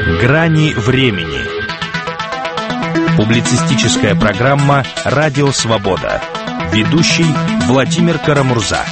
Грани времени. Публицистическая программа «Радио Свобода». Ведущий Владимир Карамурза.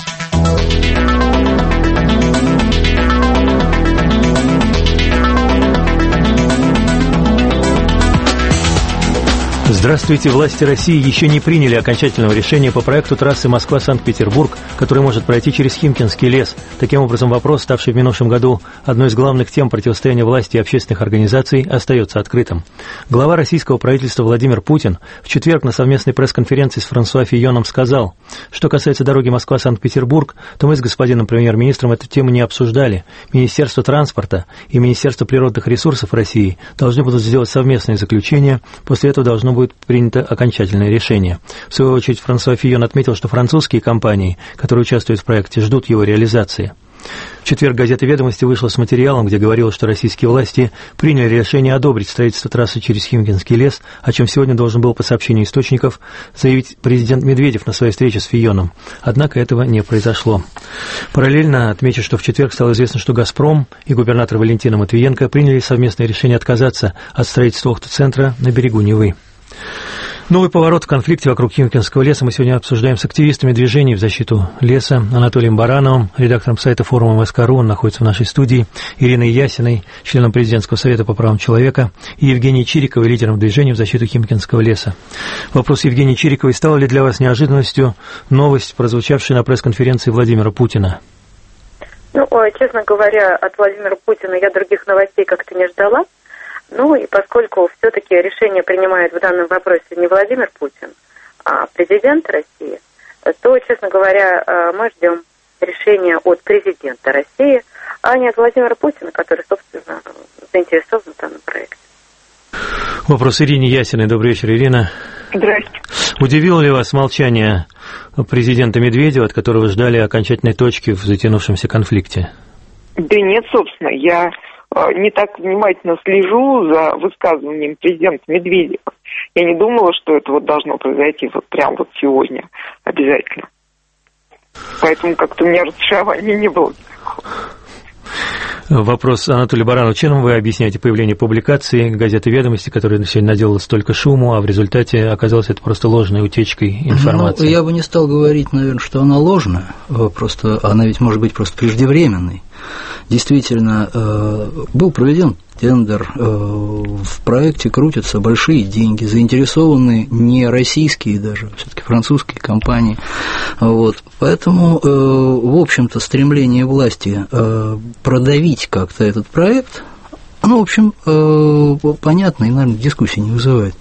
Здравствуйте. Власти России еще не приняли окончательного решения по проекту трассы Москва-Санкт-Петербург, который может пройти через Химкинский лес. Таким образом, вопрос, ставший в минувшем году одной из главных тем противостояния власти и общественных организаций, остается открытым. Глава российского правительства Владимир Путин в четверг на совместной пресс-конференции с Франсуа Фийоном сказал, что касается дороги Москва-Санкт-Петербург, то мы с господином премьер-министром эту тему не обсуждали. Министерство транспорта и Министерство природных ресурсов России должны будут сделать совместное заключение, после этого должно будет принято окончательное решение. В свою очередь, Франсуа Фийон отметил, что французские компании, которые участвуют в проекте, ждут его реализации. В четверг газета «Ведомости» вышла с материалом, где говорилось, что российские власти приняли решение одобрить строительство трассы через Химкинский лес, о чем сегодня должен был, по сообщению источников, заявить президент Медведев на своей встрече с Фийоном. Однако этого не произошло. Параллельно отмечу, что в четверг стало известно, что «Газпром» и губернатор Валентина Матвиенко приняли совместное решение отказаться от строительства автоцентра на берегу Невы. Новый поворот в конфликте вокруг Химкинского леса мы сегодня обсуждаем с активистами движений в защиту леса Анатолием Барановым, редактором сайта форума МСК.ру, он находится в нашей студии, Ириной Ясиной, членом Президентского совета по правам человека, и Евгенией Чириковой, лидером движения в защиту Химкинского леса. Вопрос Евгении Чириковой: стала ли для вас неожиданностью новость, прозвучавшая на пресс-конференции Владимира Путина? Честно говоря, от Владимира Путина я других новостей как-то не ждала. И поскольку все-таки решение принимает в данном вопросе не Владимир Путин, а президент России, то, честно говоря, мы ждем решения от президента России, а не от Владимира Путина, который, собственно, заинтересован в данном проекте. Вопрос Ирине Ясиной. Добрый вечер, Ирина. Здравствуйте. Удивило ли вас молчание президента Медведева, от которого ждали окончательной точки в затянувшемся конфликте? Да нет, собственно, я не так внимательно слежу за высказыванием президента Медведева. Я не думала, что это должно произойти прямо сегодня обязательно. Поэтому как-то у меня разочарования не было никакого. Вопрос Анатолию Баранову. Чем вы объясняете появление публикации газеты «Ведомости», которая сегодня наделала столько шуму, а в результате оказалось это просто ложной утечкой информации? Я бы не стал говорить, наверное, что она ложная, просто она ведь может быть просто преждевременной. Действительно, был проведен тендер, в проекте крутятся большие деньги, заинтересованы не российские даже, все-таки французские компании. Поэтому, в общем-то, стремление власти продавить как-то этот проект, понятно и, наверное, дискуссии не вызывает.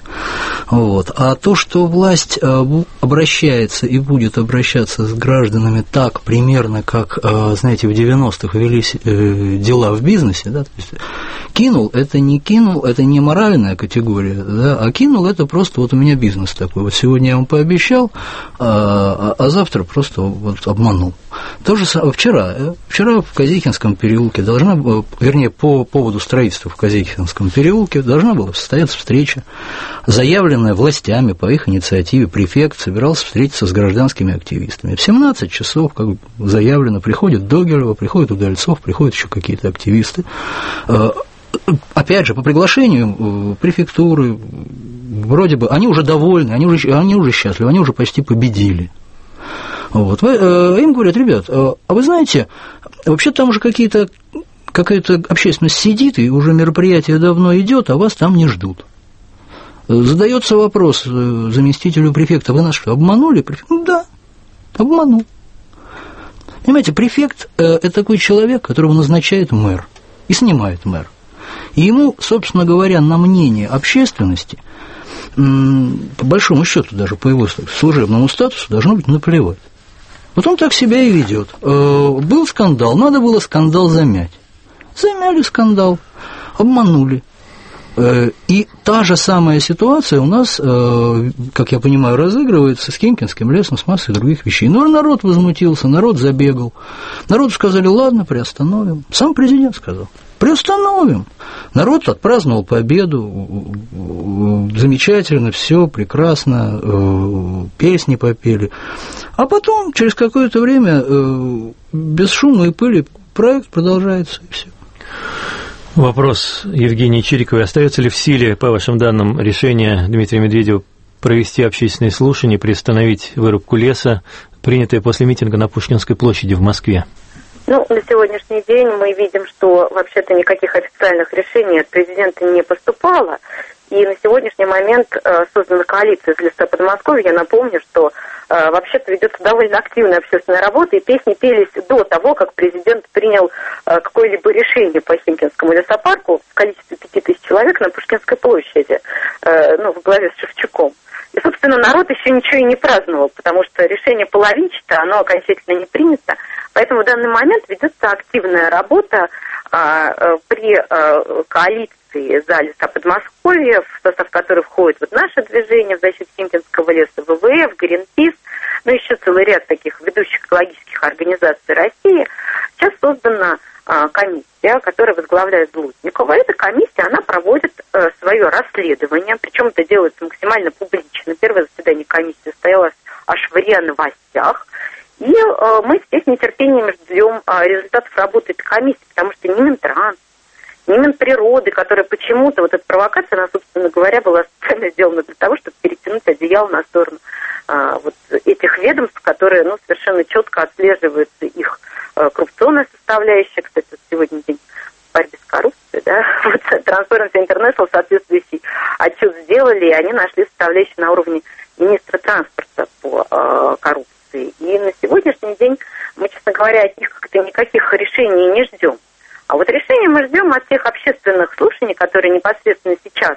А то, что власть обращается и будет обращаться с гражданами так примерно, как, знаете, в 90-х велись дела в бизнесе, да, то есть кинул, это не моральная категория, да, а кинул — это просто у меня бизнес такой, сегодня я вам пообещал, а завтра просто обманул. То же самое вчера в Казихинском переулке по поводу строительства в Казихинском переулке должна была состояться встреча, заявленная властями по их инициативе. Префект собирался встретиться с гражданскими активистами. В 17 часов, как заявлено, приходит Догилева, приходит Удальцов, приходят еще какие-то активисты. Опять же, по приглашению префектуры, вроде бы, они уже довольны, они уже счастливы, они уже почти победили. Им говорят: ребят, а вы знаете, вообще там уже какая-то общественность сидит, и уже мероприятие давно идет, а вас там не ждут. Задается вопрос заместителю префекта: вы нас что, обманули? Да, обманул. Понимаете, префект – это такой человек, которого назначает мэр и снимает мэр. И ему, собственно говоря, на мнение общественности, по большому счету, даже по его служебному статусу, должно быть наплевать. Он так себя и ведет. Был скандал, надо было скандал замять. Замяли скандал, обманули. И та же самая ситуация у нас, как я понимаю, разыгрывается с Химкинским лесом, с массой других вещей. Народ возмутился, народ забегал. Народу сказали: ладно, приостановим. Сам президент сказал: приостановим. Народ отпраздновал победу, замечательно, все прекрасно, песни попели. А потом, через какое-то время, без шума и пыли, проект продолжается, и все. Вопрос Евгении Чириковой. Остается ли в силе, по вашим данным, решение Дмитрия Медведева провести общественные слушания, приостановить вырубку леса, принятое после митинга на Пушкинской площади в Москве? Ну, на сегодняшний день мы видим, что вообще-то никаких официальных решений от президента не поступало. И на сегодняшний момент создана коалиция из леса Подмосковья. Я напомню, что вообще-то ведется довольно активная общественная работа, и песни пелись до того, как президент принял какое-либо решение по Химкинскому лесопарку в количестве 5000 человек на Пушкинской площади, в главе с Шевчуком. И, собственно, народ еще ничего и не праздновал, потому что решение половинчатое, оно окончательно не принято. Поэтому в данный момент ведется активная работа при коалиции за леса Подмосковья, в состав которой входит вот наше движение в защиту Химкинского леса, ВВФ, Гринпис, еще целый ряд таких ведущих экологических организаций России. Сейчас создана комиссия, которая возглавляет Блудникова. Эта комиссия, она проводит свое расследование, причем это делается максимально публично. Первое заседание комиссии состоялось аж в РИА Новостях. И мы здесь с нетерпением ждем результатов работы этой комиссии, потому что ни Минтранс, ни Минприроды, которая почему-то, вот эта провокация, она, собственно говоря, была специально сделана для того, чтобы перетянуть одеяло на сторону вот этих ведомств, которые, совершенно четко отслеживается их коррупционная составляющая. Кстати, вот сегодня день борьбы с коррупцией, да, вот Transparency International соответствующий отчет сделали, и они нашли составляющие на уровне министра транспорта по коррупции. И на сегодняшний день мы, честно говоря, от них как-то никаких решений не ждем. А вот решения мы ждем от тех общественных слушаний, которые непосредственно сейчас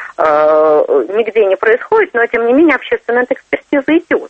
нигде не происходят, но тем не менее общественная экспертиза идет.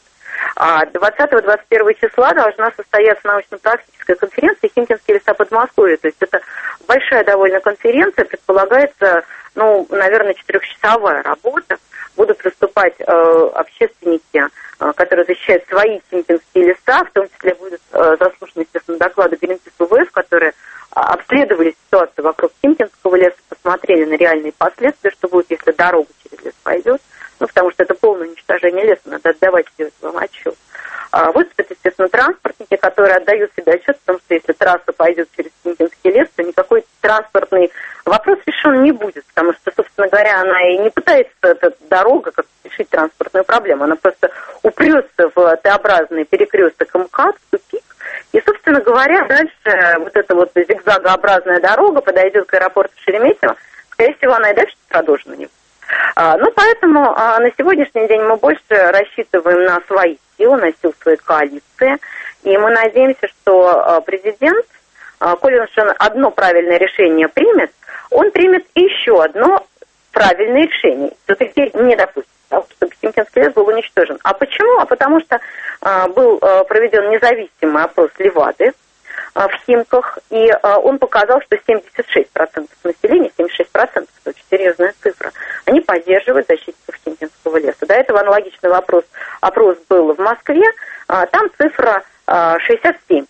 20-21 числа должна состояться научно-практическая конференция «Химкинские леса Подмосковья». То есть это большая довольно конференция, предполагается, наверное, 4-часовая работа. Будут выступать общественники, которые защищают свои химкинские леса, в том числе будут заслушаны, естественно, доклады Гринпис ВВФ, которые обследовали ситуацию вокруг Химкинского леса, посмотрели на реальные последствия, что будет, если дорога через лес пойдет. Потому что это полное уничтожение леса, надо отдавать себе вам отчет. Выступят, естественно, транспортники, которые отдают себе отчет, потому что если трасса пойдет через Химкинский лес, то никакой транспортный вопрос решен не будет, потому что, собственно говоря, она и не пытается, эта дорога, как решить транспортную проблему, она просто упрется в Т-образный перекресток МКАД, в тупик, и, собственно говоря, дальше вот эта вот зигзагообразная дорога подойдет к аэропорту Шереметьево, скорее всего, она и дальше продолжена не будет. Поэтому на сегодняшний день мы больше рассчитываем на свои силы, на силу своей коалиции. И мы надеемся, что президент, коли он одно правильное решение примет, он примет еще одно правильное решение. Все-таки не допустит, чтобы Химкинский лес был уничтожен. А почему? Потому что был проведен независимый опрос Левады в Химках, и он показал, что 76% населения, 76%, это очень серьезная цифра, они поддерживают защитников Химкинского леса. До этого аналогичный опрос был в Москве, там цифра 67%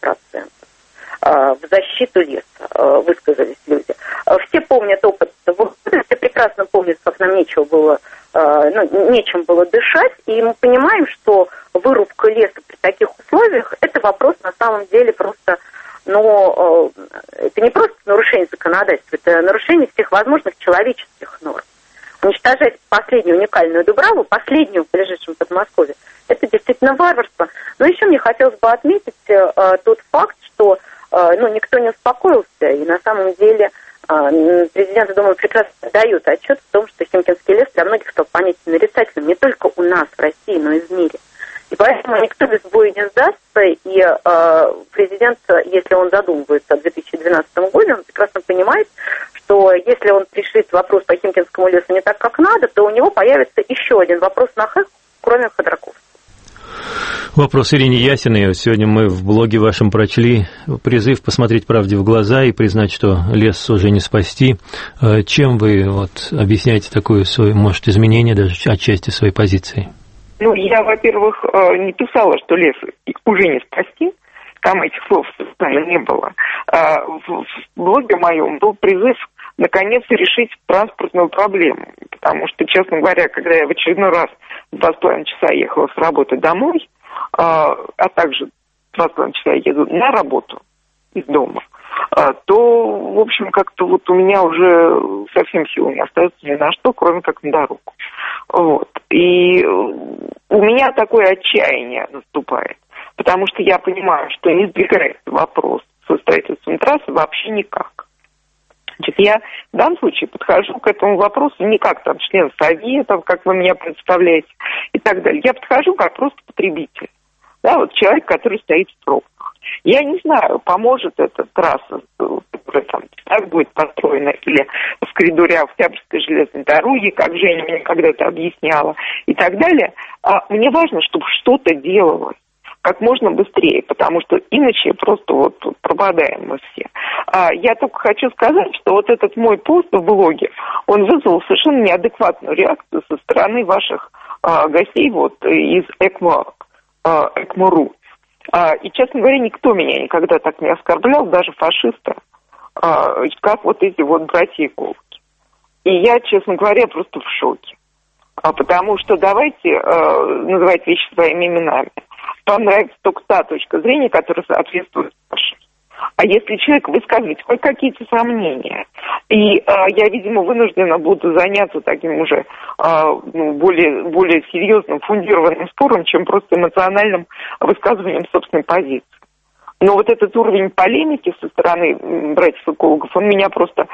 в защиту леса высказались люди. Все помнят опыт, все прекрасно помнят, как нам нечем было дышать, и мы понимаем, что вырубка леса при таких условиях, это вопрос на самом деле просто... Но это не просто нарушение законодательства, это нарушение всех возможных человеческих норм. Уничтожать последнюю уникальную дубраву, последнюю в ближайшем Подмосковье, это действительно варварство. Но еще мне хотелось бы отметить тот факт, что никто не успокоился, и на самом деле президент, я думаю, прекрасно дает отчет в том, что Химкинский лес для многих стал понятен нарицательным не только у нас в России, но и в мире. И поэтому никто без боя не сдастся, и президент, если он задумывается о 2012 году, он прекрасно понимает, что если он решит вопрос по Химкинскому лесу не так, как надо, то у него появится еще один вопрос на Х, кроме Ходорковского. Вопрос Ирине Ясиной. Сегодня мы в блоге вашем прочли призыв посмотреть правде в глаза и признать, что лес уже не спасти. Чем вы объясняете такое свое, может, изменение даже отчасти своей позиции? Я, во-первых, не писала, что лес уже не спасти. Там этих слов специально не было. В блоге моем был призыв наконец решить транспортную проблему. Потому что, честно говоря, когда я в очередной раз 2,5 часа ехала с работы домой, а также 2,5 часа еду на работу из дома, то, в общем, как-то вот у меня уже совсем сил не остается ни на что, кроме как на дорогу. Вот. И у меня такое отчаяние наступает, потому что я понимаю, что не сдвигается вопрос со строительством трассы вообще никак. Значит, я в данном случае подхожу к этому вопросу не как там член совета, как вы меня представляете, и так далее. Я подхожу как просто потребитель. Да, вот человек, который стоит в пробках. Я не знаю, поможет эта трасса, которая там так будет построена, или в коридоре Октябрьской железной дороги, как Женя мне когда-то объясняла, и так далее. Мне важно, чтобы что-то делалось как можно быстрее, потому что иначе просто вот пропадаем мы все. Я только хочу сказать, что вот этот мой пост в блоге, он вызвал совершенно неадекватную реакцию со стороны ваших гостей вот из ЭКМО.ру. И, честно говоря, никто меня никогда так не оскорблял, даже фашисты, как вот эти вот братья-экологи. И я, честно говоря, просто в шоке. Потому что давайте называть вещи своими именами. Вам нравится только та точка зрения, которая соответствует вашей. А если человек высказывает хоть какие-то сомнения, и я, видимо, вынуждена буду заняться таким уже более серьезным, фундированным спором, чем просто эмоциональным высказыванием собственной позиции. Но вот этот уровень полемики со стороны братьев-экологов, он меня просто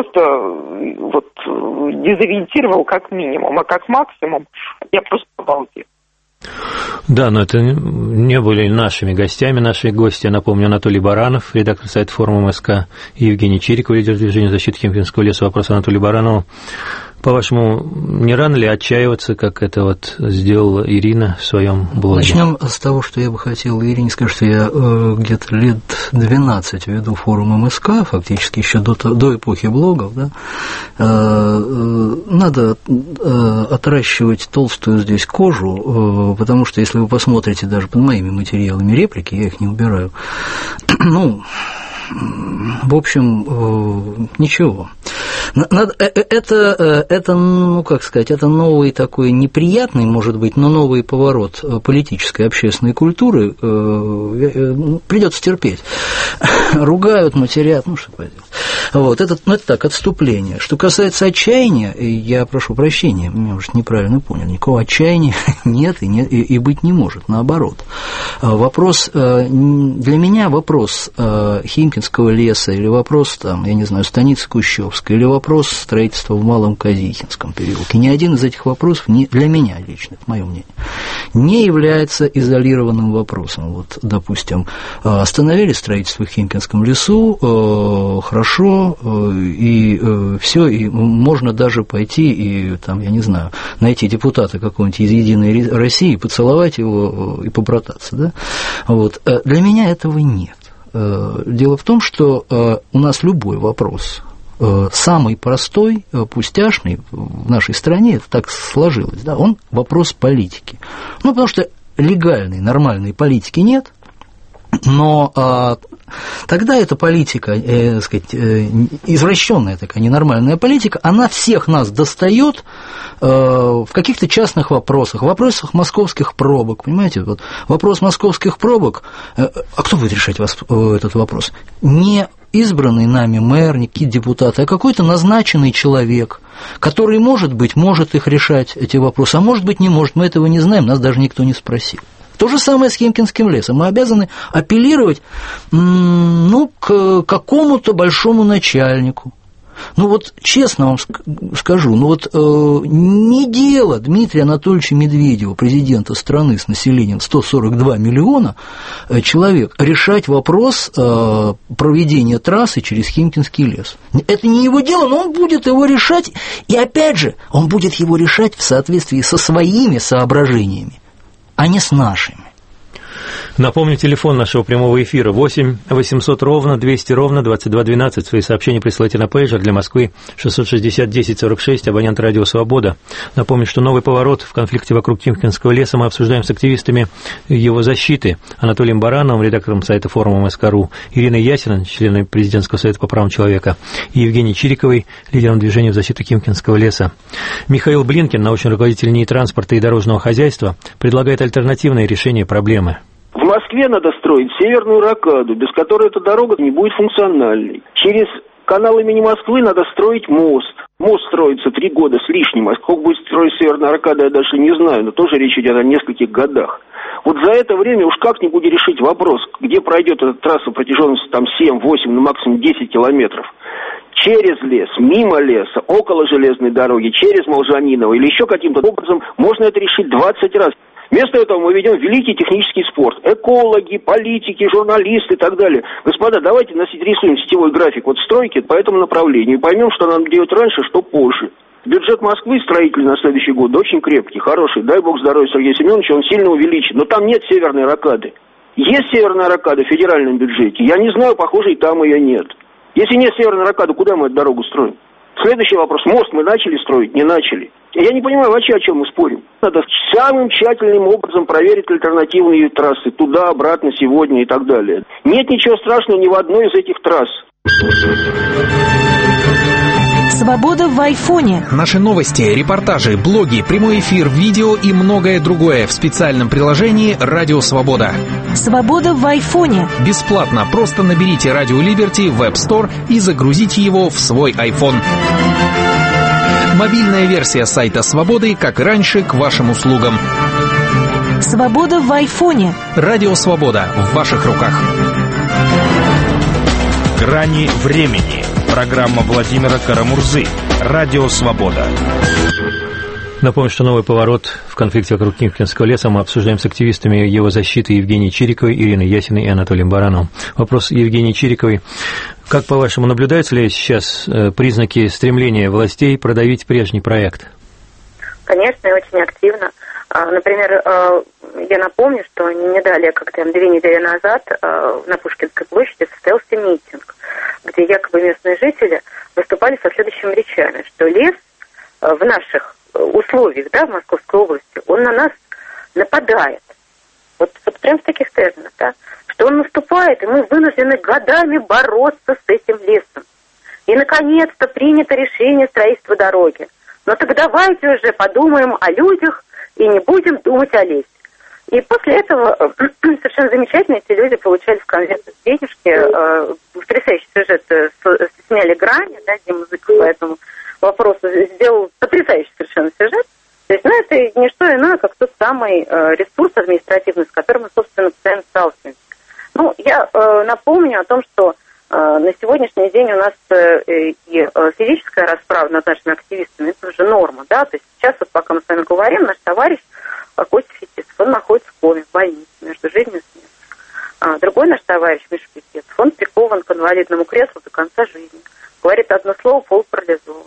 вот дезориентировал как минимум, а как максимум я просто обалдела. Да, но это не были нашими гостями. Наши гости, я напомню, Анатолий Баранов, редактор сайта форума МСК, и Евгений Чириков, лидер движения защиты Химкинского леса. Вопрос Анатолию Баранову. По-вашему, не рано ли отчаиваться, как это вот сделала Ирина в своем блоге? Начнем с того, что я бы хотел Ирине сказать, что я где-то лет 12 веду форум МСК, фактически еще до эпохи блогов. Да? Надо отращивать толстую здесь кожу, потому что если вы посмотрите даже под моими материалами реплики, я их не убираю, в общем, ничего. Это, как сказать, это новый такой неприятный, может быть, но новый поворот политической, общественной культуры. Придется терпеть. Ругают, матерят, что поделать. Вот, это так, отступление. Что касается отчаяния, я прошу прощения, меня уже неправильно понял, никакого отчаяния нет и быть не может, наоборот. Вопрос, для меня вопрос Химкинского леса или вопрос, там, я не знаю, станицы Кущевской, или вопрос строительства в Малом Казихинском переулке, ни один из этих вопросов, для меня лично, это мое мнение, не является изолированным вопросом. Вот, допустим, остановили строительство в Химкинском лесу, хорошо, и все, и можно даже пойти и, там, я не знаю, найти депутата какого-нибудь из «Единой России», поцеловать его и побрататься, да? Вот. Для меня этого нет. Дело в том, что у нас любой вопрос, самый простой, пустяшный в нашей стране, это так сложилось, да, он вопрос политики. Потому что легальной, нормальной политики нет, но тогда эта политика, так сказать, извращенная такая ненормальная политика, она всех нас достает в каких-то частных вопросах, в вопросах московских пробок, понимаете, вот вопрос московских пробок, а кто будет решать этот вопрос? Не избранный нами мэр, не какие-то депутаты, а какой-то назначенный человек, который, может быть, может их решать, эти вопросы, а может быть, не может, мы этого не знаем, нас даже никто не спросил. То же самое с Химкинским лесом. Мы обязаны апеллировать, к какому-то большому начальнику. Вот честно вам скажу, не дело Дмитрия Анатольевича Медведева, президента страны с населением 142 миллиона человек, решать вопрос проведения трассы через Химкинский лес. Это не его дело, но он будет его решать, и опять же, он будет его решать в соответствии со своими соображениями, а не с нашими. Напомню, телефон нашего прямого эфира 8 800 ровно 200 ровно 2212. Свои сообщения присылайте на пейджер для Москвы 660 10 46, абонент радио «Свобода». Напомню, что новый поворот в конфликте вокруг Химкинского леса мы обсуждаем с активистами его защиты Анатолием Барановым, редактором сайта форума МСК.ру, Ириной Ясиной, членом Президентского совета по правам человека, и Евгенией Чириковой, лидером движения в защиту Химкинского леса. Михаил Блинкин, научный руководитель НИИ транспорта и дорожного хозяйства, предлагает альтернативное решение проблемы. В Москве надо строить северную рокаду, без которой эта дорога не будет функциональной. Через канал имени Москвы надо строить мост. Мост строится 3 года с лишним, а сколько будет строить северная рокада, я даже не знаю, но тоже речь идет о нескольких годах. Вот за это время уж как-нибудь решить вопрос, где пройдет эта трасса протяженностью там 7, 8, ну максимум 10 километров. Через лес, мимо леса, около железной дороги, через Молжаниново или еще каким-то образом можно это решить 20 раз. Вместо этого мы ведем великий технический спор. Экологи, политики, журналисты и так далее. Господа, давайте рисуем сетевой график вот стройки по этому направлению и поймем, что нам делать раньше, что позже. Бюджет Москвы строительный на следующий год очень крепкий, хороший. Дай бог здоровья Сергею Семеновичу, он сильно увеличит. Но там нет северной рокады. Есть северная рокада в федеральном бюджете. Я не знаю, похоже, и там ее нет. Если нет северной рокады, куда мы эту дорогу строим? Следующий вопрос. Мост мы начали строить? Не начали. Я не понимаю вообще, о чем мы спорим. Надо самым тщательным образом проверить альтернативные трассы. Туда, обратно, сегодня и так далее. Нет ничего страшного ни в одной из этих трасс. Свобода в айфоне. Наши новости, репортажи, блоги, прямой эфир, видео и многое другое в специальном приложении «Радио Свобода». Свобода в айфоне. Бесплатно. Просто наберите «Радио Либерти» в App Store и загрузите его в свой iPhone. Мобильная версия сайта «Свободы», как и раньше, к вашим услугам. Свобода в айфоне. «Радио Свобода» в ваших руках. Грани времени. Программа Владимира Карамурзы. Радио Свобода. Напомню, что новый поворот в конфликте вокруг Химкинского леса мы обсуждаем с активистами его защиты Евгенией Чириковой, Ириной Ясиной и Анатолием Барановым. Вопрос Евгении Чириковой. Как, по-вашему, наблюдаются ли сейчас признаки стремления властей продавить прежний проект? Конечно, и очень активно. Например, я напомню, что не далее, как 2 недели назад, на Пушкинской площади состоялся митинг, где якобы местные жители выступали со следующими речами, что лес в наших условиях, да, в Московской области, он на нас нападает. Вот прям в таких терминах, да, что он наступает, и мы вынуждены годами бороться с этим лесом. И, наконец-то, принято решение строительства дороги. Но так давайте уже подумаем о людях и не будем думать о лесе. И после этого совершенно замечательно эти люди получали в конверте денежки. Потрясающий сюжет сняли Грани, да, Дима Зыков по этому вопросу сделал потрясающий совершенно сюжет. То есть, это не что иное, как тот самый ресурс административный, с которым мы, собственно, постоянно сталкиваемся. Я напомню о том, что на сегодняшний день у нас и физическая расправа над нашими активистами, это уже норма, да, то есть сейчас, вот пока мы с вами говорим, наш товарищ Костя Фетисов, он находится в коме, в больнице, между жизнью и смертью. Другой наш товарищ, Миша Фетисов, он прикован к инвалидному креслу до конца жизни, говорит одно слово, пол парализован.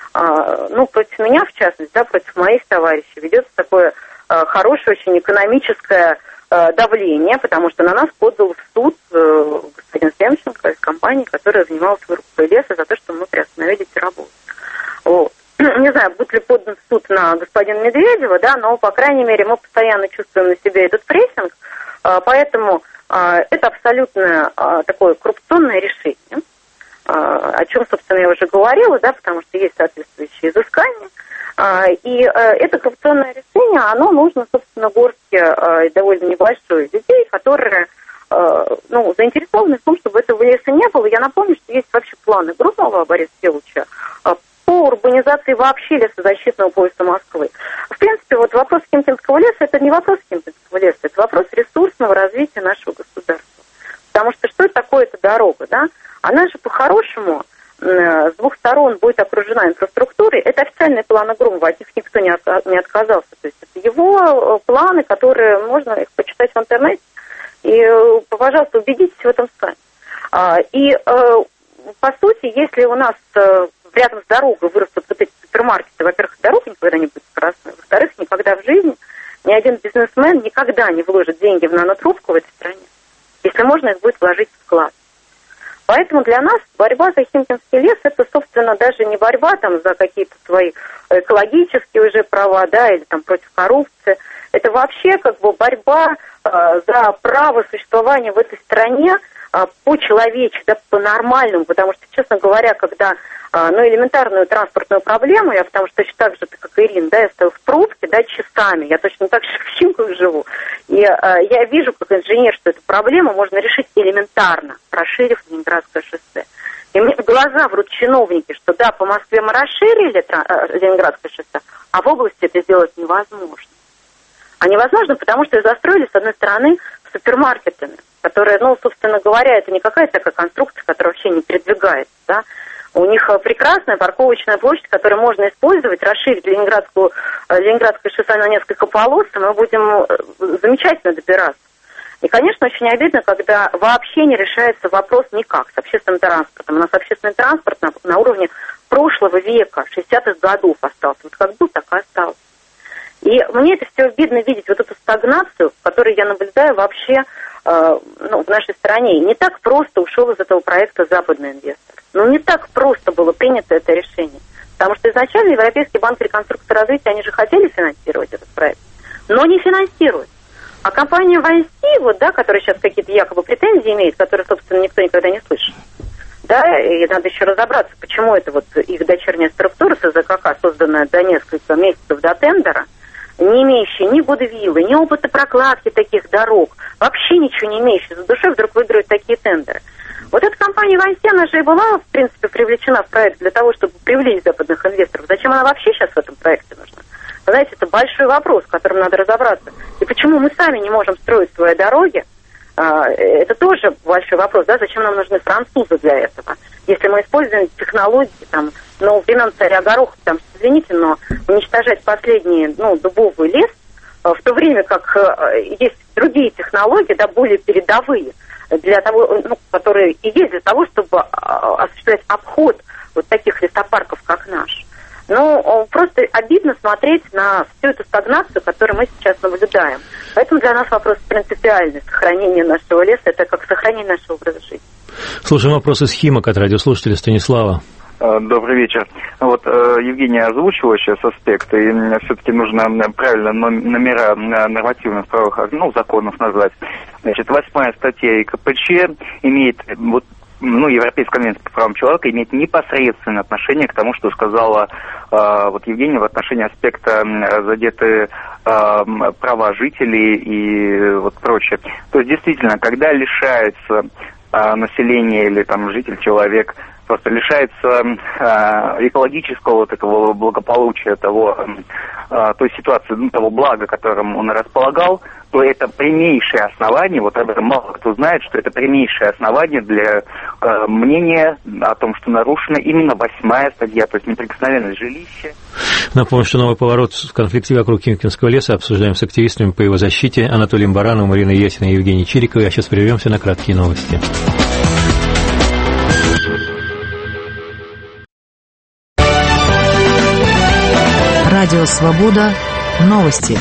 Против меня, в частности, да, против моих товарищей ведется такое хорошее, очень экономическое давление, потому что на нас подал в суд господин Семченко из компании, которая занималась вырубкой леса за то, что мы приостановили эти работы. Вот. Не знаю, будет ли подан в суд на господина Медведева, да, но, по крайней мере, мы постоянно чувствуем на себе этот прессинг, поэтому это абсолютно такое коррупционное решение, о чем, собственно, я уже говорила, да, потому что есть соответствующие изыскания. И это коррупционное решение, оно нужно, собственно, горстке довольно небольшой людей, которые заинтересованы в том, чтобы этого леса не было. Я напомню, что есть вообще планы Грузного Бориса Филовича по урбанизации вообще лесозащитного пояса Москвы. В принципе, вот вопрос Химкинского леса – это не вопрос Химкинского леса, это вопрос ресурсного развития нашего государства. Потому что это такое эта дорога, да? Она же по-хорошему с двух сторон будет окружена инфраструктурой. Это официальные планы Грумова, от них никто не отказался. То есть это его планы, которые можно их почитать в интернете. И, пожалуйста, убедитесь в этом сами. И, по сути, если у нас рядом с дорогой вырастут вот эти супермаркеты, во-первых, дорога никогда не будет красной, во-вторых, никогда в жизни ни один бизнесмен никогда не вложит деньги в нанотрубку в этой стране. Если можно, их будет вложить в склад. Поэтому для нас борьба за Химкинский лес – это, собственно, даже не борьба там за какие-то свои экологические уже права, да, или там против коррупции. Это вообще как бы борьба за право существования в этой стране по-человечески, да, по-нормальному. Потому что, честно говоря, когда элементарную транспортную проблему, я потому что точно так же, как и Ирина, да, я стою в пробке, да, часами, я точно так же в Химках живу, и я вижу, как инженер, что эту проблему можно решить элементарно, расширив Ленинградское шоссе. И мне в глаза врут чиновники, что да, по Москве мы расширили Ленинградское шоссе, а в области это сделать невозможно. А невозможно, потому что застроили, с одной стороны, супермаркетами, которые, собственно говоря, это не какая-то такая конструкция, которая вообще не передвигается, да. У них прекрасная парковочная площадь, которую можно использовать, расширить Ленинградское шоссе на несколько полос, и мы будем замечательно добираться. И, конечно, очень обидно, когда вообще не решается вопрос никак с общественным транспортом. У нас общественный транспорт на уровне прошлого века, 60-х годов остался. Вот как был, так и остался. И мне это все обидно видеть, вот эту стагнацию, которую я наблюдаю вообще в нашей стране. Не так просто ушел из этого проекта западный инвестор. Не так просто было принято это решение. Потому что изначально Европейский банк реконструкции и развития, они же хотели финансировать этот проект, но не финансируют. А компания Вайнстиль, которая сейчас какие-то якобы претензии имеет, которые, собственно, никто никогда не слышал, да, и надо еще разобраться, почему это вот их дочерняя структура СЗКК, созданная за несколько месяцев до тендера, не имеющая ни гудвилла, ни опыта прокладки таких дорог, вообще ничего не имеющая за душой, вдруг выигрывает такие тендеры. Вот эта компания Вайнстиль, она же и была, в принципе, привлечена в проект для того, чтобы привлечь западных инвесторов. Зачем она вообще сейчас в этом проекте нужна? Вы знаете, это большой вопрос, с которым надо разобраться. И почему мы сами не можем строить свои дороги, это тоже большой вопрос, да, зачем нам нужны французы для этого? Если мы используем технологии, времен царя Гороха, извините, но уничтожать последний, дубовый лес, в то время как есть другие технологии, да, более передовые, для того, которые и есть для того, чтобы осуществлять обход вот таких лесопарков, как наш. Просто обидно смотреть на всю эту стагнацию, которую мы сейчас наблюдаем. Поэтому для нас вопрос принципиальный. Сохранение нашего леса – это как сохранение нашего образа жизни. Слушаем вопрос из Химок от радиослушателя Станислава. Добрый вечер. Евгения озвучила сейчас аспекты, и все-таки нужно правильно номера нормативных правовых законов назвать. Значит, 8-я статья КПЧ имеет Европейская конвенция по правам человека имеет непосредственное отношение к тому, что сказала Евгения в отношении аспекта задеты права жителей и прочее. То есть, действительно, когда лишается население или житель, человек, просто лишается экологического такого благополучия, той ситуации, того блага, которым он располагал, то это прямейшее основание, об этом мало кто знает, что это прямейшее основание для мнения о том, что нарушена именно 8-я статья, то есть неприкосновенность жилища. Напомню, что новый поворот в конфликте вокруг Химкинского леса обсуждаем с активистами по его защите Анатолием Барановым, Мариной Ясиной и Евгенией Чириковой. А сейчас прервемся на краткие новости. Радио «Свобода». Новости.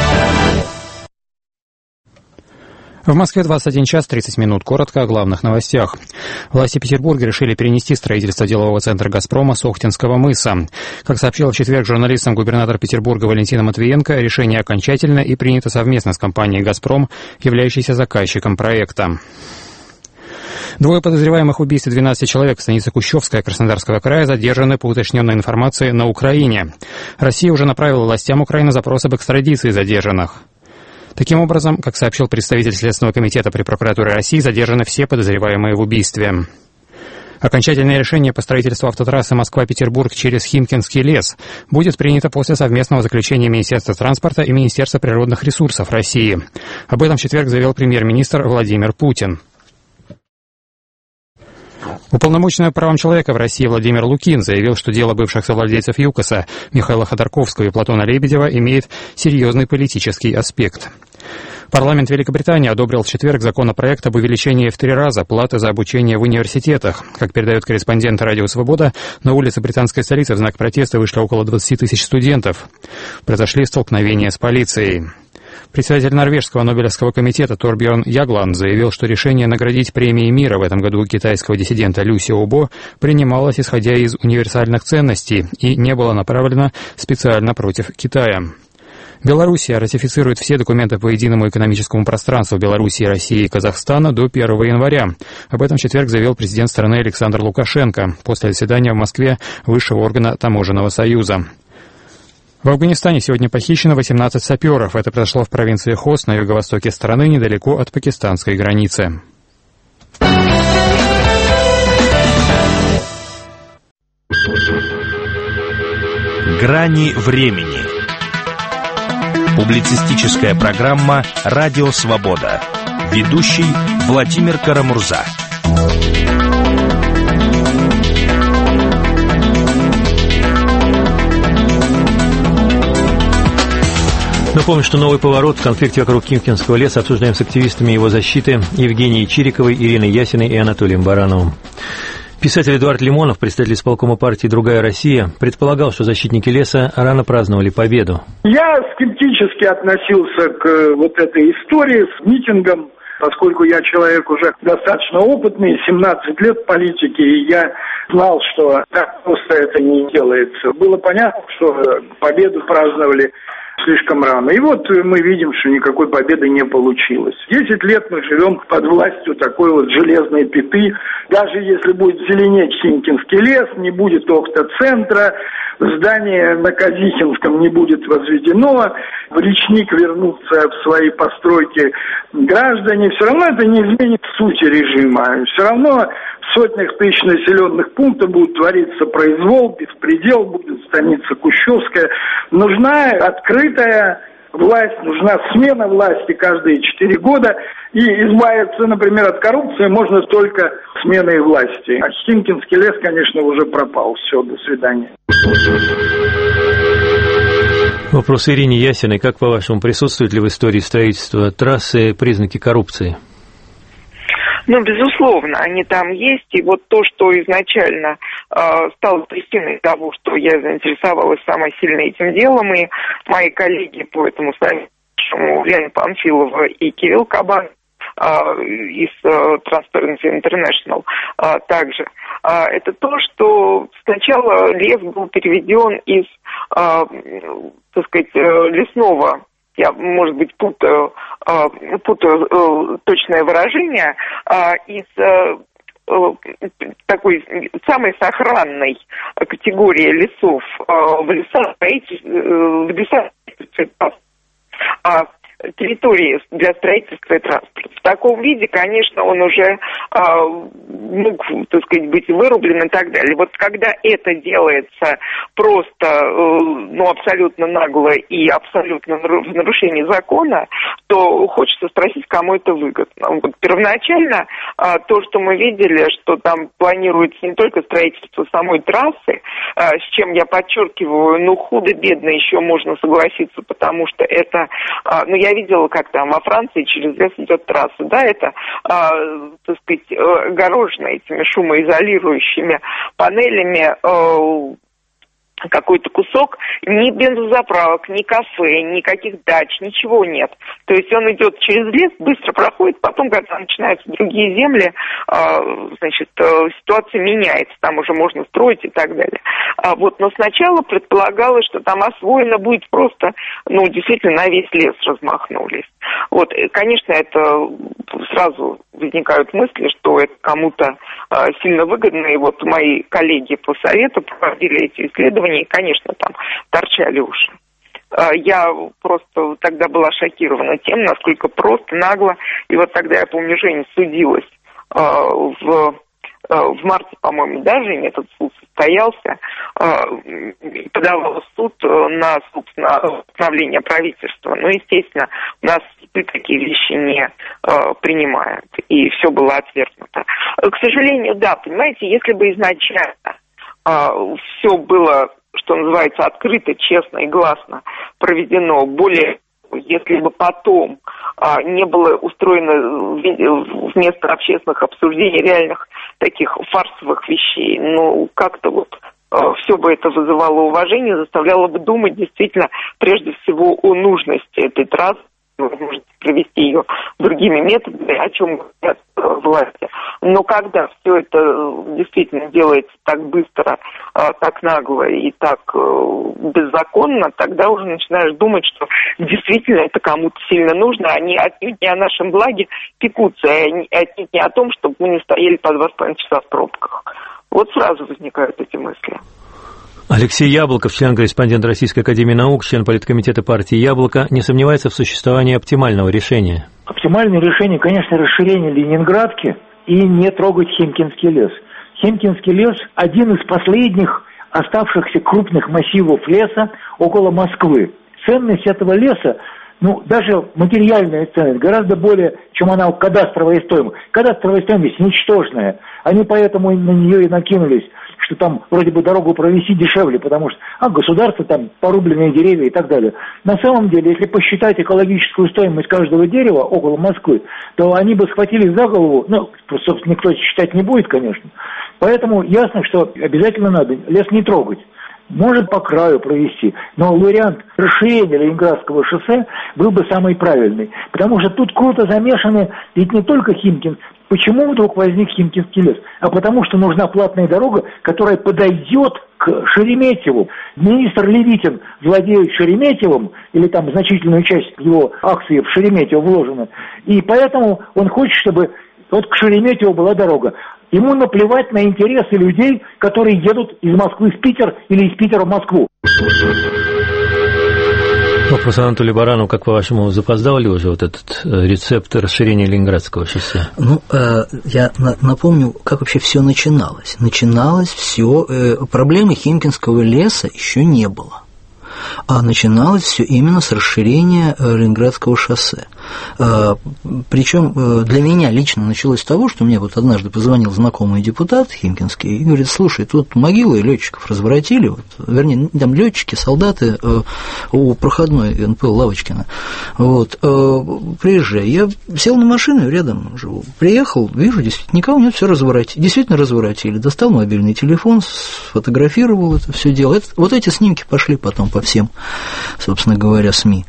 В Москве 21 час 30 минут. Коротко о главных новостях. Власти Петербурга решили перенести строительство делового центра «Газпрома» с Охтинского мыса. Как сообщила в четверг журналистам губернатор Петербурга Валентина Матвиенко, решение окончательно и принято совместно с компанией «Газпром», являющейся заказчиком проекта. Двое подозреваемых в убийстве 12 человек в станице Кущевская Краснодарского края задержаны по уточненной информации на Украине. Россия уже направила властям Украины запрос об экстрадиции задержанных. Таким образом, как сообщил представитель Следственного комитета при прокуратуре России, задержаны все подозреваемые в убийстве. Окончательное решение по строительству автотрассы Москва-Петербург через Химкинский лес будет принято после совместного заключения Министерства транспорта и Министерства природных ресурсов России. Об этом в четверг заявил премьер-министр Владимир Путин. Уполномоченный по правам человека в России Владимир Лукин заявил, что дело бывших совладельцев ЮКОСа Михаила Ходорковского и Платона Лебедева имеет серьезный политический аспект. Парламент Великобритании одобрил в четверг законопроект об увеличении в 3 раза платы за обучение в университетах. Как передает корреспондент «Радио Свобода», на улице британской столицы в знак протеста вышло около 20 тысяч студентов. Произошли столкновения с полицией. Председатель Норвежского Нобелевского комитета Торбьерн Ягланд заявил, что решение наградить премией мира в этом году китайского диссидента Лю Сяобо принималось исходя из универсальных ценностей и не было направлено специально против Китая. Белоруссия ратифицирует все документы по единому экономическому пространству Белоруссии, России и Казахстана до 1 января. Об этом в четверг заявил президент страны Александр Лукашенко после заседания в Москве высшего органа Таможенного союза. В Афганистане сегодня похищено 18 саперов. Это произошло в провинции Хост на юго-востоке страны, недалеко от пакистанской границы. Грани времени. Публицистическая программа «Радио Свобода». Ведущий Владимир Карамурза. Напомню, что новый поворот в конфликте вокруг Химкинского леса обсуждаем с активистами его защиты Евгенией Чириковой, Ириной Ясиной и Анатолием Барановым. Писатель Эдуард Лимонов, представитель исполкома партии «Другая Россия», предполагал, что защитники леса рано праздновали победу. Я скептически относился к вот этой истории с митингом, поскольку я человек уже достаточно опытный, 17 лет в политике, и я знал, что так просто это не делается. Было понятно, что победу праздновали слишком рано. И вот мы видим, что никакой победы не получилось. 10 лет мы живем под властью такой вот железной пяты. Даже если будет зеленеть Химкинский лес, не будет охта-центра, здание на Казихинском не будет возведено, в речник вернутся в свои постройки граждане, все равно это не изменит сути режима. Все равно в сотнях тысяч населенных пунктов будет твориться произвол, беспредел, будет станица Кущевская. Нужна открытая власть, нужна смена власти каждые 4 года. И избавиться, например, от коррупции можно только сменой власти. А Химкинский лес, конечно, уже пропал. Все, до свидания. Вопрос Ирине Ясиной. Как, по-вашему, присутствуют ли в истории строительства трассы признаки коррупции? Ну, безусловно, они там есть. И вот то, что изначально стало причиной того, что я заинтересовалась самой сильно этим делом, и мои коллеги по этому совместному, Лена Памфилова и Кирилл Кабан из Transparency International также, это то, что сначала лес был переведен из, так сказать, лесного, я, может быть, путаю точное выражение, из такой самой сохранной категории лесов в леса территории для строительства и транспорта. В таком виде, конечно, он уже мог, так сказать, быть вырублен и так далее. Вот когда это делается просто, абсолютно нагло и абсолютно в нарушении закона, то хочется спросить, кому это выгодно. Вот первоначально то, что мы видели, что там планируется не только строительство самой трассы, с чем я подчеркиваю, худо-бедно еще можно согласиться, потому что это, я видела, как там во Франции через лес идет трасса, да, это, так сказать, огорожено этими шумоизолирующими панелями, какой-то кусок, ни бензозаправок, ни кафе, никаких дач, ничего нет. То есть он идет через лес, быстро проходит, потом, когда начинаются другие земли, ситуация меняется, там уже можно строить и так далее. Но сначала предполагалось, что там освоено будет просто, действительно на весь лес размахнулись. Конечно, это сразу возникают мысли, что это кому-то сильно выгодно, и мои коллеги по совету проводили эти исследования, и, конечно, там торчали уши. Я просто тогда была шокирована тем, насколько просто, нагло, и тогда, я помню, Женя судилась в марте, по-моему, даже этот суд состоялся, подавала в суд на, собственно, управление правительства. Естественно, у нас такие вещи не принимают, и все было отвергнуто. К сожалению, да, понимаете, если бы изначально все было, что называется, открыто, честно и гласно проведено, если бы потом не было устроено вместо общественных обсуждений реальных таких фарсовых вещей, как-то все бы это вызывало уважение, заставляло бы думать действительно прежде всего о нужности этой трассы, возможности провести ее другими методами, о чем говорят власти. Но когда все это действительно делается так быстро, так нагло и так беззаконно, тогда уже начинаешь думать, что действительно это кому-то сильно нужно. Они отнюдь не о нашем благе пекутся, и отнюдь не о том, чтобы мы не стояли по 2,5 часа в пробках. Вот сразу возникают эти мысли. Алексей Яблоков, член-корреспондент Российской академии наук, член политкомитета партии «Яблоко», не сомневается в существовании оптимального решения. Оптимальное решение, конечно, расширение Ленинградки и не трогать Химкинский лес. Химкинский лес – один из последних оставшихся крупных массивов леса около Москвы. Ценность этого леса, даже материальная ценность, гораздо более, чем она кадастровая стоимость. Кадастровая стоимость ничтожная. Они поэтому на нее и накинулись, что там вроде бы дорогу провести дешевле, потому что государство там порубленные деревья и так далее. На самом деле, если посчитать экологическую стоимость каждого дерева около Москвы, то они бы схватились за голову, собственно, никто считать не будет, конечно. Поэтому ясно, что обязательно надо лес не трогать. Может по краю провести, но вариант расширения Ленинградского шоссе был бы самый правильный. Потому что тут круто замешаны ведь не только Химкин. Почему вдруг возник Химкинский лес? А потому что нужна платная дорога, которая подойдет к Шереметьеву. Министр Левитин владеет Шереметьевым, или там значительную часть его акций в Шереметьево вложена. И поэтому он хочет, чтобы вот к Шереметьеву была дорога. Ему наплевать на интересы людей, которые едут из Москвы в Питер или из Питера в Москву. Вопрос Анатолию Барану, как по-вашему, запоздал ли уже вот этот рецепт расширения Ленинградского шоссе? Я напомню, как вообще все начиналось. Начиналось все, проблемы Химкинского леса еще не было. А начиналось все именно с расширения Ленинградского шоссе. Причем для меня лично началось с того, что мне вот однажды позвонил знакомый депутат химкинский и говорит: слушай, тут могилы летчиков разворотили, вернее, там летчики, солдаты у проходной НПЛ Лавочкина. Приезжай. Я сел на машину, рядом живу. Приехал, вижу, действительно, никого нет, все разворотили. Действительно разворотили. Достал мобильный телефон, сфотографировал это все дело. Вот эти снимки пошли потом по всем, собственно говоря, СМИ.